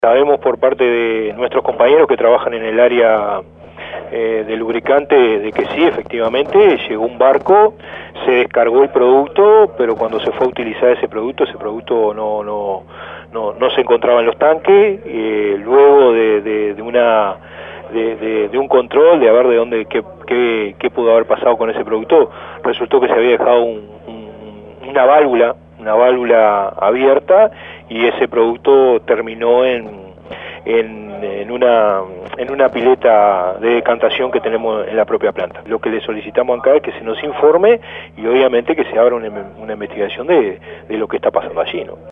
Sabemos por parte de nuestros compañeros que trabajan en el área de lubricante de que sí, efectivamente, llegó un barco, se descargó el producto, pero cuando se fue a utilizar ese producto no se encontraba en los tanques. Luego de un control, de ver de dónde, qué pudo haber pasado con ese producto, resultó que se había dejado una válvula abierta, y ese producto terminó en una pileta de decantación que tenemos en la propia planta. Lo que le solicitamos acá es que se nos informe y obviamente que se abra una investigación de lo que está pasando allí, ¿no?